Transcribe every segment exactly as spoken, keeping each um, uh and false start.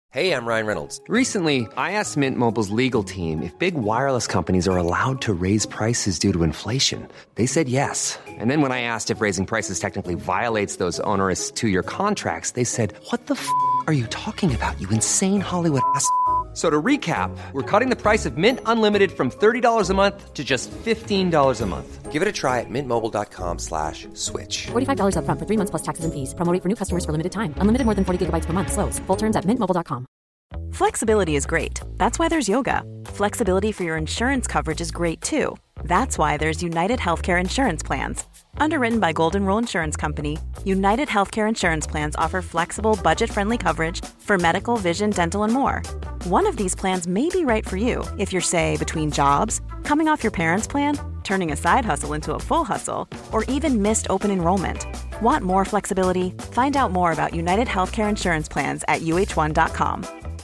Hey, I'm Ryan Reynolds. Recently, I asked Mint Mobile's legal team if big wireless companies are allowed to raise prices due to inflation. They said yes. And then when I asked if raising prices technically violates those onerous two-year contracts, they said, what the f*** are you talking about, you insane Hollywood ass f- So to recap, we're cutting the price of Mint Unlimited from thirty dollars a month to just fifteen dollars a month. Give it a try at mintmobile.com slash switch. forty-five dollars up front for three months plus taxes and fees. Promo rate for new customers for limited time. Unlimited more than forty gigabytes per month. Slows full terms at mint mobile dot com. Flexibility is great. That's why there's yoga. Flexibility for your insurance coverage is great too. That's why there's United Healthcare Insurance Plans. Underwritten by Golden Rule Insurance Company, United Healthcare Insurance Plans offer flexible, budget-friendly coverage for medical, vision, dental, and more. One of these plans may be right for you if you're, say, between jobs, coming off your parents' plan, turning a side hustle into a full hustle, or even missed open enrollment. Want more flexibility? Find out more about United Healthcare Insurance Plans at U H one dot com.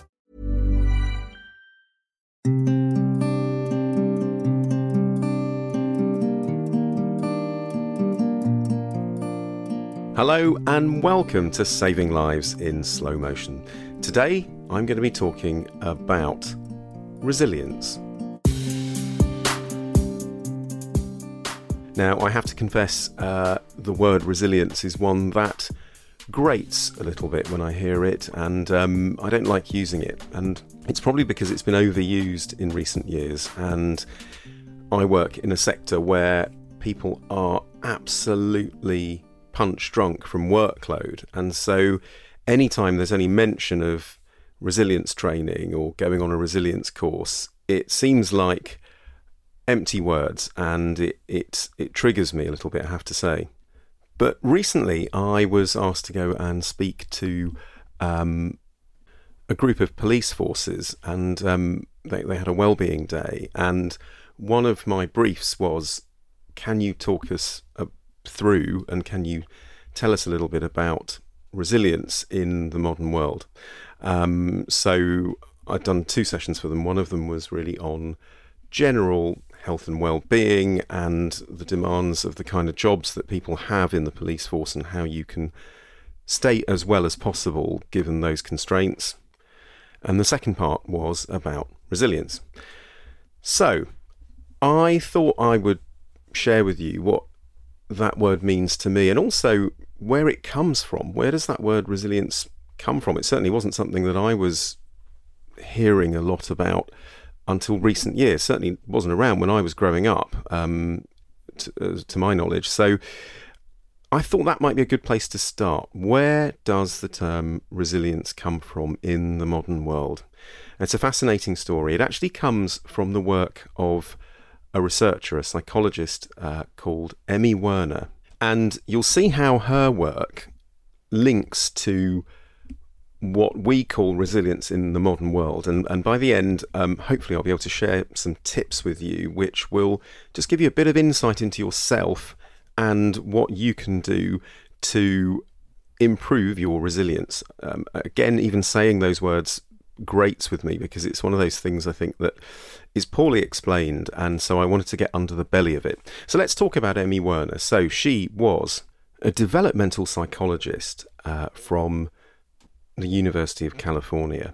Hello and welcome to Saving Lives in Slow Motion. Today I'm going to be talking about resilience. Now I have to confess uh, the word resilience is one that grates a little bit when I hear it, and um, I don't like using it, and it's probably because it's been overused in recent years, and I work in a sector where people are absolutely punch drunk from workload, and so anytime there's any mention of resilience training or going on a resilience course, it seems like empty words, and it it, it triggers me a little bit, I have to say. But recently I was asked to go and speak to um, a group of police forces, and um, they, they had a wellbeing day, and one of my briefs was, can you talk us uh, through and can you tell us a little bit about resilience in the modern world? Um, so I'd done two sessions for them. One of them was really on general health and well-being and the demands of the kind of jobs that people have in the police force and how you can stay as well as possible given those constraints. And the second part was about resilience. So I thought I would share with you what that word means to me and also where it comes from. Where does that word resilience come from? It certainly wasn't something that I was hearing a lot about until recent years. Certainly wasn't around when I was growing up, um, to, uh, to my knowledge. So I thought that might be a good place to start. Where does the term resilience come from in the modern world? It's a fascinating story. It actually comes from the work of a researcher, a psychologist uh, called Emmy Werner. And you'll see how her work links to what we call resilience in the modern world. And, and by the end, um, hopefully I'll be able to share some tips with you, which will just give you a bit of insight into yourself and what you can do to improve your resilience. Um, again, even saying those words grates with me because it's one of those things I think that is poorly explained, and so I wanted to get under the belly of it. So let's talk about Emmy Werner. So she was a developmental psychologist uh, from the University of California,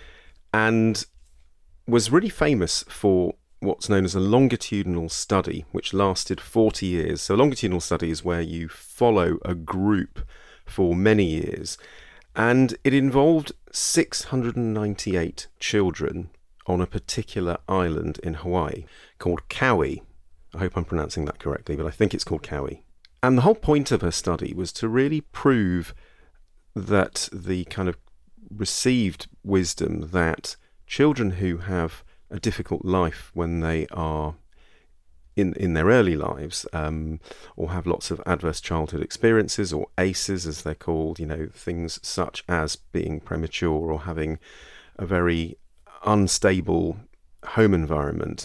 and was really famous for what's known as a longitudinal study, which lasted forty years. So a longitudinal study is where you follow a group for many years, and it involved six hundred ninety-eight children on a particular island in Hawaii called Kauai. I hope I'm pronouncing that correctly, but I think it's called Kauai. And the whole point of her study was to really prove that the kind of received wisdom that children who have a difficult life when they are in in their early lives, um, or have lots of adverse childhood experiences, or A C Es as they're called, you know, things such as being premature or having a very unstable home environment,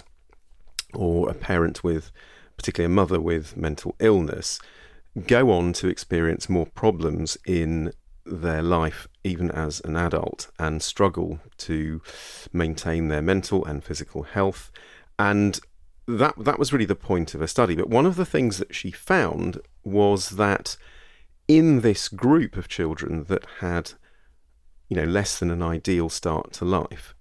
or a parent with, particularly a mother with mental illness, go on to experience more problems in their life even as an adult and struggle to maintain their mental and physical health. And that that was really the point of her study. But one of the things that she found was that in this group of children that had, you know, less than an ideal start to life,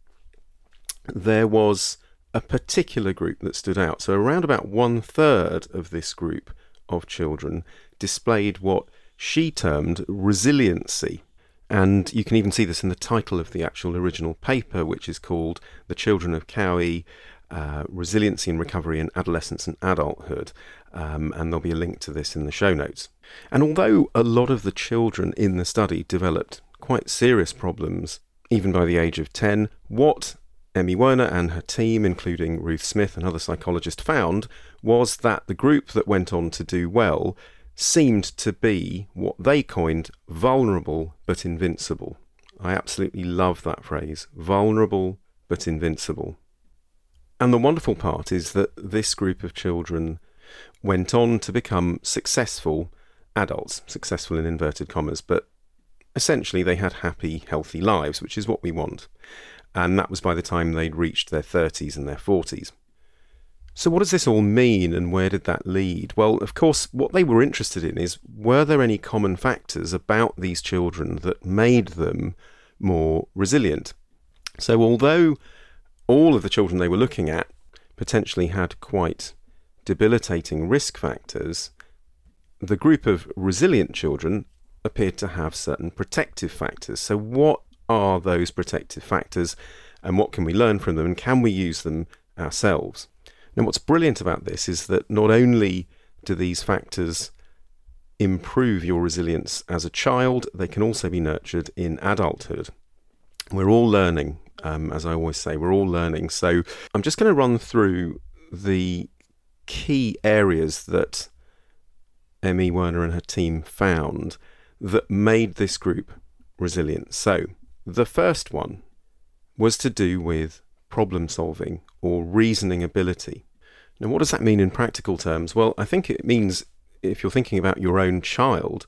there was a particular group that stood out. So around about one third of this group of children displayed what she termed resiliency. And you can even see this in the title of the actual original paper, which is called The Children of Cowie, uh, Resiliency and Recovery in Adolescence and Adulthood. Um, and there'll be a link to this in the show notes. And although a lot of the children in the study developed quite serious problems, even by the age of ten, what Emmy Werner and her team, including Ruth Smith and other psychologists, found was that the group that went on to do well seemed to be what they coined vulnerable but invincible. I absolutely love that phrase, vulnerable but invincible. And the wonderful part is that this group of children went on to become successful adults, successful in inverted commas, but essentially they had happy, healthy lives, which is what we want. And that was by the time they'd reached their thirties and their forties. So what does this all mean, and where did that lead? Well, of course, what they were interested in is, were there any common factors about these children that made them more resilient? So although all of the children they were looking at potentially had quite debilitating risk factors, the group of resilient children appeared to have certain protective factors. So what are those protective factors, and what can we learn from them, and can we use them ourselves? Now, what's brilliant about this is that not only do these factors improve your resilience as a child, they can also be nurtured in adulthood. We're all learning, um, as I always say, we're all learning. So I'm just going to run through the key areas that Emmy Werner and her team found that made this group resilient. So the first one was to do with problem solving or reasoning ability. Now, what does that mean in practical terms? Well, I think it means, if you're thinking about your own child,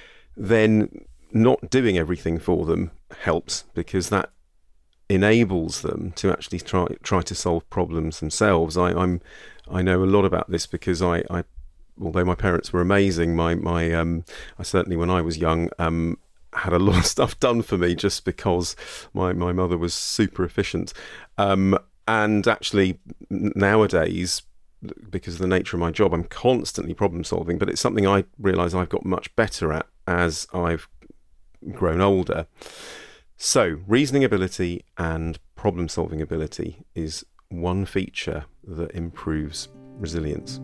then not doing everything for them helps, because that enables them to actually try try to solve problems themselves. I, I'm I know a lot about this because I, I although my parents were amazing, my my um I certainly when I was young um had a lot of stuff done for me just because my, my mother was super efficient. Um, and actually nowadays, because of the nature of my job, I'm constantly problem solving, but it's something I realise I've got much better at as I've grown older. So reasoning ability and problem solving ability is one feature that improves resilience.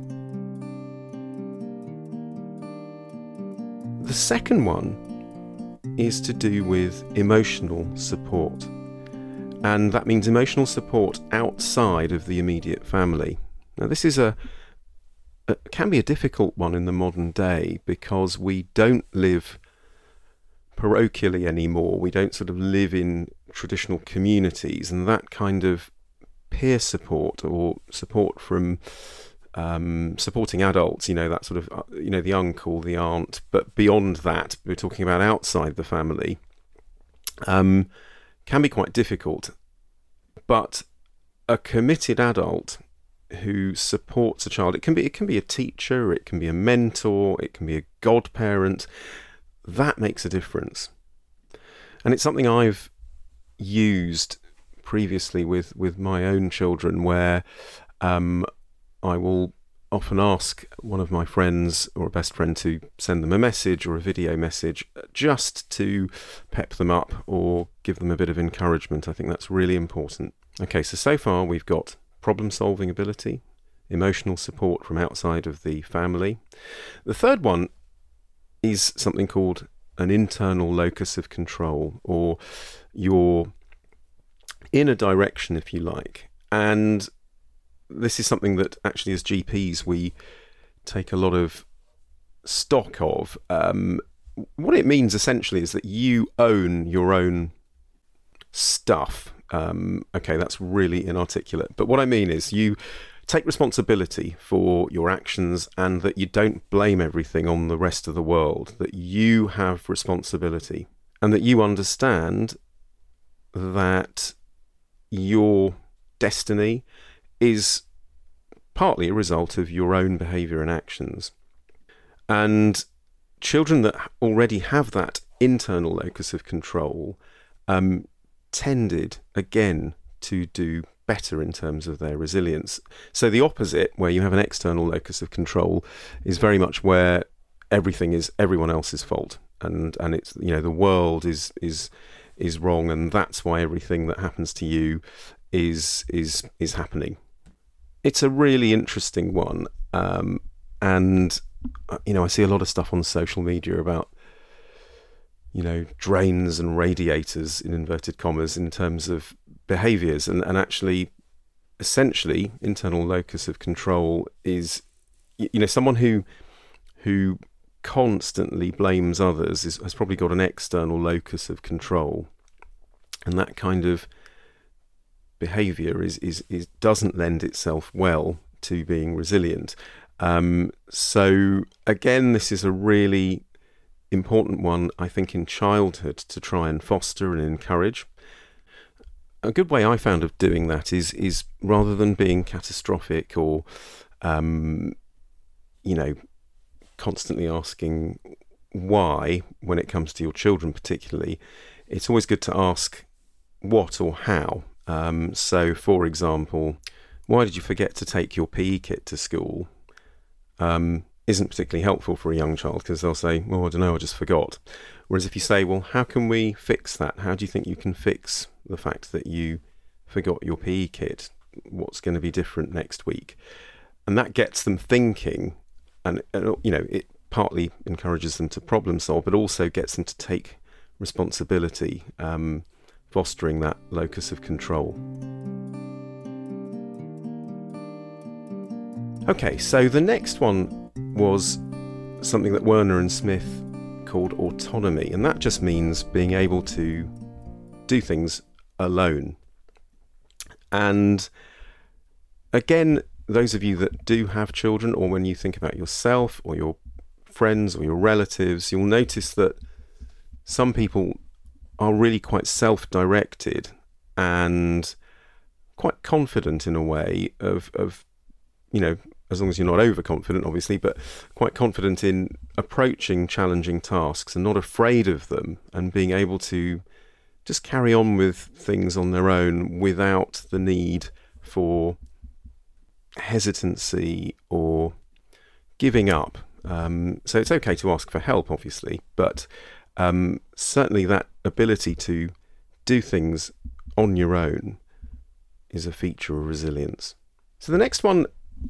The second one is to do with emotional support. And that means emotional support outside of the immediate family. Now, this is a, a can be a difficult one in the modern day because we don't live parochially anymore. We don't sort of live in traditional communities, and that kind of peer support or support from Um, supporting adults, you know, that sort of, uh, you know, the uncle, the aunt, but beyond that, we're talking about outside the family, um, can be quite difficult. But a committed adult who supports a child, it can be, it can be a teacher, it can be a mentor, it can be a godparent, that makes a difference. And it's something I've used previously with, with my own children, where, um, I will often ask one of my friends or a best friend to send them a message or a video message just to pep them up or give them a bit of encouragement. I think that's really important. Okay, so so far we've got problem-solving ability, emotional support from outside of the family. The third one is something called an internal locus of control, or your inner direction, if you like. And this is something that actually as G Ps we take a lot of stock of. Um, what it means essentially is that you own your own stuff. Um, okay, that's really inarticulate. But what I mean is you take responsibility for your actions, and that you don't blame everything on the rest of the world, that you have responsibility, and that you understand that your destiny is partly a result of your own behaviour and actions. And children that already have that internal locus of control um, tended, again, to do better in terms of their resilience. So the opposite, where you have an external locus of control, is very much where everything is everyone else's fault, and and it's, you know, the world is is is wrong, and that's why everything that happens to you is is is happening. It's a really interesting one, um, and you know, I see a lot of stuff on social media about, you know, drains and radiators in inverted commas in terms of behaviours, and, and actually, essentially, internal locus of control is, you know, someone who who constantly blames others is, has probably got an external locus of control, and that kind of behaviour is, is is doesn't lend itself well to being resilient. Um, so again, this is a really important one, I think, in childhood to try and foster and encourage. A good way I found of doing that is is rather than being catastrophic or, um, you know, constantly asking why when it comes to your children particularly, it's always good to ask what or how. Um, so, for example, why did you forget to take your P E kit to school? Um, isn't particularly helpful for a young child, because they'll say, well, I don't know, I just forgot. Whereas if you say, well, how can we fix that? How do you think you can fix the fact that you forgot your P E kit? What's going to be different next week? And that gets them thinking, and, you know, it partly encourages them to problem solve, but also gets them to take responsibility, um, fostering that locus of control. Okay, so the next one was something that Werner and Smith called autonomy, and that just means being able to do things alone. And again, those of you that do have children, or when you think about yourself or your friends or your relatives, you'll notice that some people are really quite self-directed and quite confident in a way of, of you know, as long as you're not overconfident, obviously, but quite confident in approaching challenging tasks and not afraid of them, and being able to just carry on with things on their own without the need for hesitancy or giving up. Um, so it's okay to ask for help, obviously, but um, certainly that ability to do things on your own is a feature of resilience. So the next one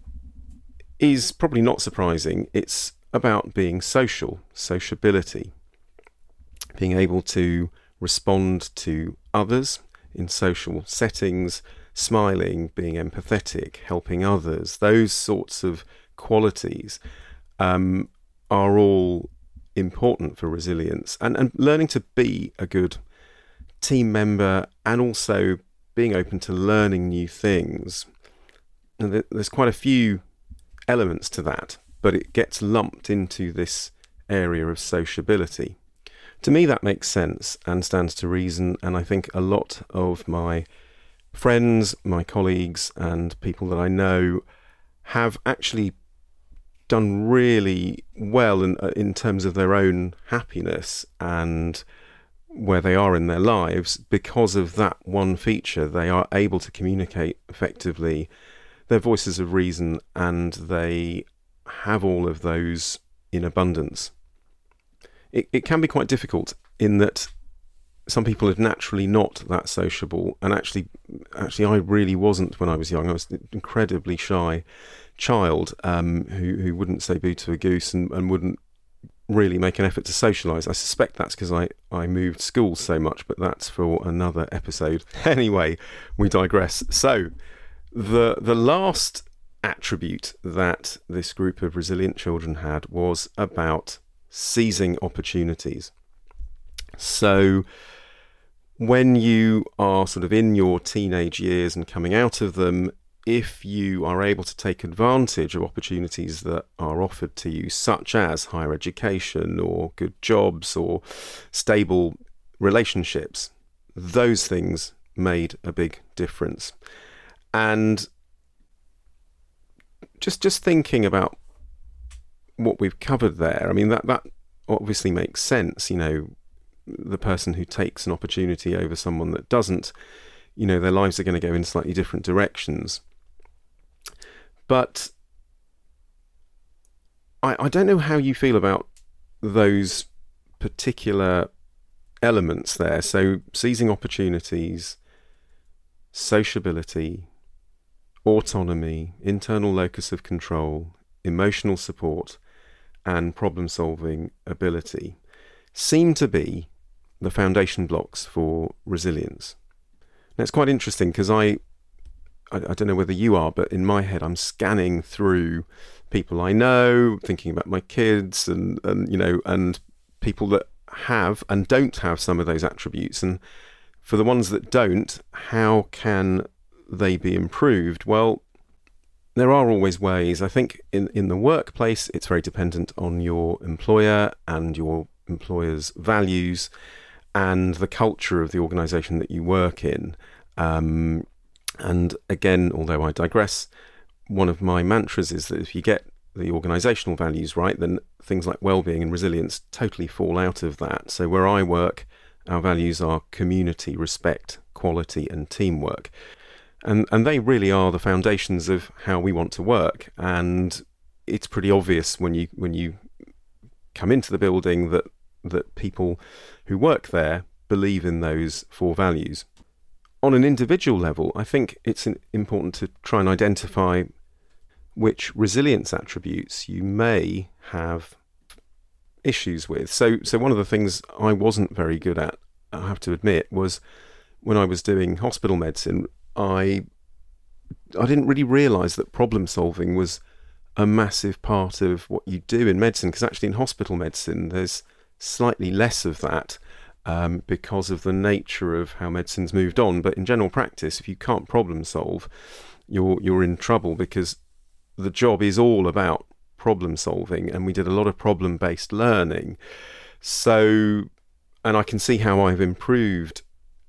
is probably not surprising. It's about being social, sociability, being able to respond to others in social settings, smiling, being empathetic, helping others. Those sorts of qualities um, are all important for resilience, and, and learning to be a good team member, and also being open to learning new things. And there's quite a few elements to that, but it gets lumped into this area of sociability. To me, that makes sense and stands to reason, and I think a lot of my friends, my colleagues, and people that I know have actually done really well in, in terms of their own happiness and where they are in their lives because of that one feature. They are able to communicate effectively, their voices of reason, and they have all of those in abundance. It, it can be quite difficult in that some people are naturally not that sociable, and actually, actually, I really wasn't when I was young. I was an incredibly shy child um, who who wouldn't say boo to a goose and, and wouldn't really make an effort to socialise. I suspect that's because I, I moved schools so much, but that's for another episode. Anyway, we digress. So, the the last attribute that this group of resilient children had was about seizing opportunities. So when you are sort of in your teenage years and coming out of them, if you are able to take advantage of opportunities that are offered to you, such as higher education or good jobs or stable relationships, those things made a big difference. And just just thinking about what we've covered there, I mean, that, that obviously makes sense. You know, the person who takes an opportunity over someone that doesn't, you know, their lives are going to go in slightly different directions. But I, I don't know how you feel about those particular elements there. So seizing opportunities, sociability, autonomy, internal locus of control, emotional support, and problem-solving ability seem to be the foundation blocks for resilience. Now, it's quite interesting because I, I, I don't know whether you are, but in my head I'm scanning through people I know, thinking about my kids and, and you know, and people that have and don't have some of those attributes. And for the ones that don't, how can they be improved? Well, there are always ways. I think in, in the workplace, it's very dependent on your employer and your employer's values and the culture of the organisation that you work in. Um, and again, although I digress, one of my mantras is that if you get the organisational values right, then things like well-being and resilience totally fall out of that. So where I work, our values are community, respect, quality and teamwork. And and they really are the foundations of how we want to work. And it's pretty obvious when you when you come into the building that that people who work there believe in those four values. On an individual level, I think it's important to try and identify which resilience attributes you may have issues with. So so one of the things I wasn't very good at, I have to admit, was when I was doing hospital medicine, I I didn't really realise that problem solving was a massive part of what you do in medicine, because actually in hospital medicine there's slightly less of that um, because of the nature of how medicine's moved on. But in general practice, if you can't problem solve, you're you're in trouble, because the job is all about problem solving, and we did a lot of problem-based learning. So, and I can see how I've improved,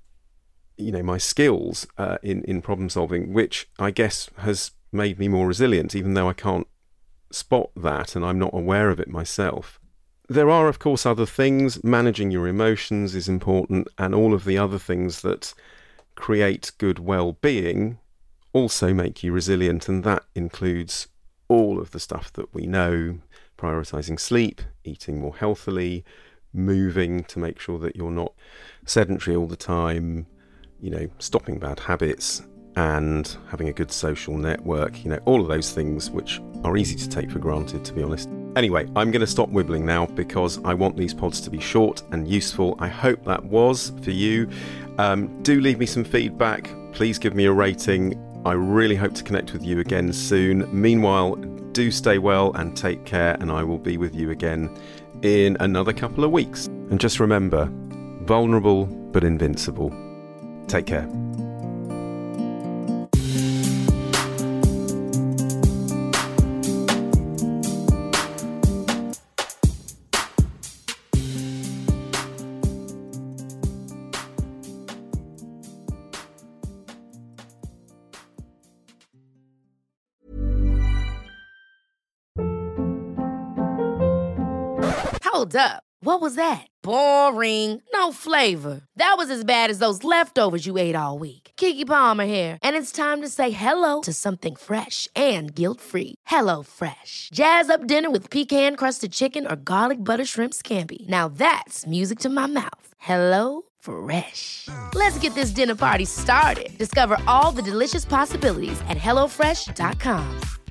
you know, my skills uh, in, in problem solving, which I guess has made me more resilient, even though I can't spot that and I'm not aware of it myself. There are, of course, other things. Managing your emotions is important, and all of the other things that create good well-being also make you resilient, and that includes all of the stuff that we know: prioritising sleep, eating more healthily, moving to make sure that you're not sedentary all the time, you know, stopping bad habits, and having a good social network, you know, all of those things which are easy to take for granted, to be honest. Anyway, I'm going to stop wibbling now because I want these pods to be short and useful. I hope that was for you. Um, do leave me some feedback. Please give me a rating. I really hope to connect with you again soon. Meanwhile, do stay well and take care, and I will be with you again in another couple of weeks. And just remember, vulnerable but invincible. Take care. Hold up. What was that? Boring. No flavor. That was as bad as those leftovers you ate all week. Keke Palmer here, and it's time to say hello to something fresh and guilt-free. Hello Fresh. Jazz up dinner with pecan-crusted chicken or garlic butter shrimp scampi. Now that's music to my mouth. Hello Fresh. Let's get this dinner party started. Discover all the delicious possibilities at hello fresh dot com.